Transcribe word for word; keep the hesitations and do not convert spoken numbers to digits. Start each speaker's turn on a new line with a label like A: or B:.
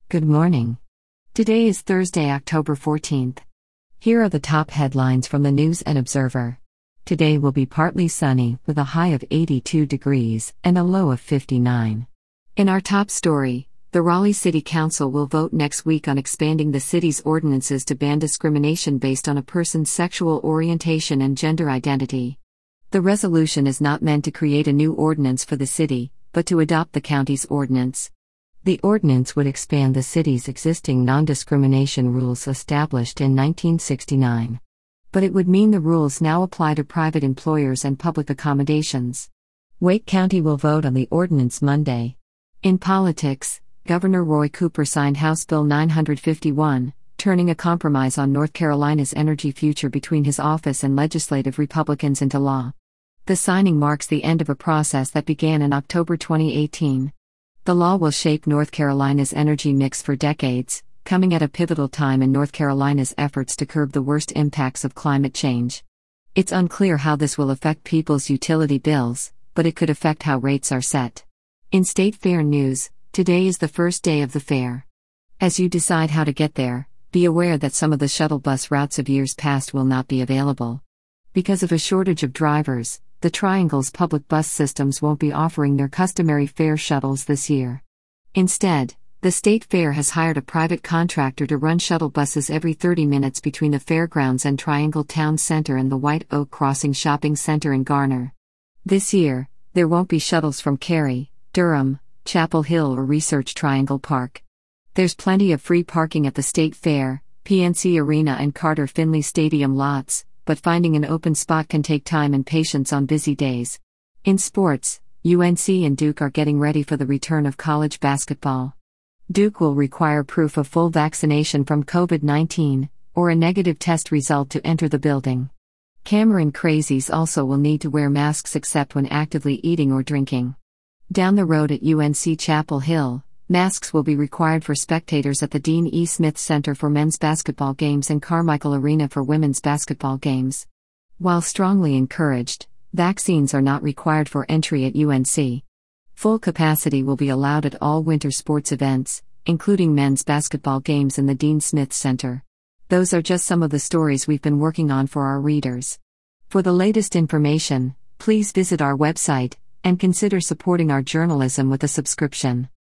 A: Good morning. Today is Thursday, October fourteenth. Here are the top headlines from the News and Observer. Today will be partly sunny, with a high of eighty-two degrees and a low of fifty-nine. In our top story, the Raleigh City Council will vote next week on expanding the city's ordinances to ban discrimination based on a person's sexual orientation and gender identity. The resolution is not meant to create a new ordinance for the city, but to adopt the county's ordinance. The ordinance would expand the city's existing non-discrimination rules established in nineteen sixty-nine. But it would mean the rules now apply to private employers and public accommodations. Wake County will vote on the ordinance Monday. In politics, Governor Roy Cooper signed House Bill nine fifty-one, turning a compromise on North Carolina's energy future between his office and legislative Republicans into law. The signing marks the end of a process that began in October twenty eighteen. The law will shape North Carolina's energy mix for decades, coming at a pivotal time in North Carolina's efforts to curb the worst impacts of climate change. It's unclear how this will affect people's utility bills, but it could affect how rates are set. In State Fair news, today is the first day of the fair. As you decide how to get there, be aware that some of the shuttle bus routes of years past will not be available. Because of a shortage of drivers, the Triangle's public bus systems won't be offering their customary fare shuttles this year. Instead, the State Fair has hired a private contractor to run shuttle buses every thirty minutes between the fairgrounds and Triangle Town Center and the White Oak Crossing Shopping Center in Garner. This year, there won't be shuttles from Cary, Durham, Chapel Hill or Research Triangle Park. There's plenty of free parking at the State Fair, P N C Arena and Carter Finley Stadium lots, but finding an open spot can take time and patience on busy days. In sports, U N C and Duke are getting ready for the return of college basketball. Duke will require proof of full vaccination from COVID nineteen, or a negative test result to enter the building. Cameron Crazies also will need to wear masks except when actively eating or drinking. Down the road at U N C Chapel Hill, masks will be required for spectators at the Dean E. Smith Center for men's basketball games and Carmichael Arena for women's basketball games. While strongly encouraged, vaccines are not required for entry at U N C. Full capacity will be allowed at all winter sports events, including men's basketball games in the Dean Smith Center. Those are just some of the stories we've been working on for our readers. For the latest information, please visit our website, and consider supporting our journalism with a subscription.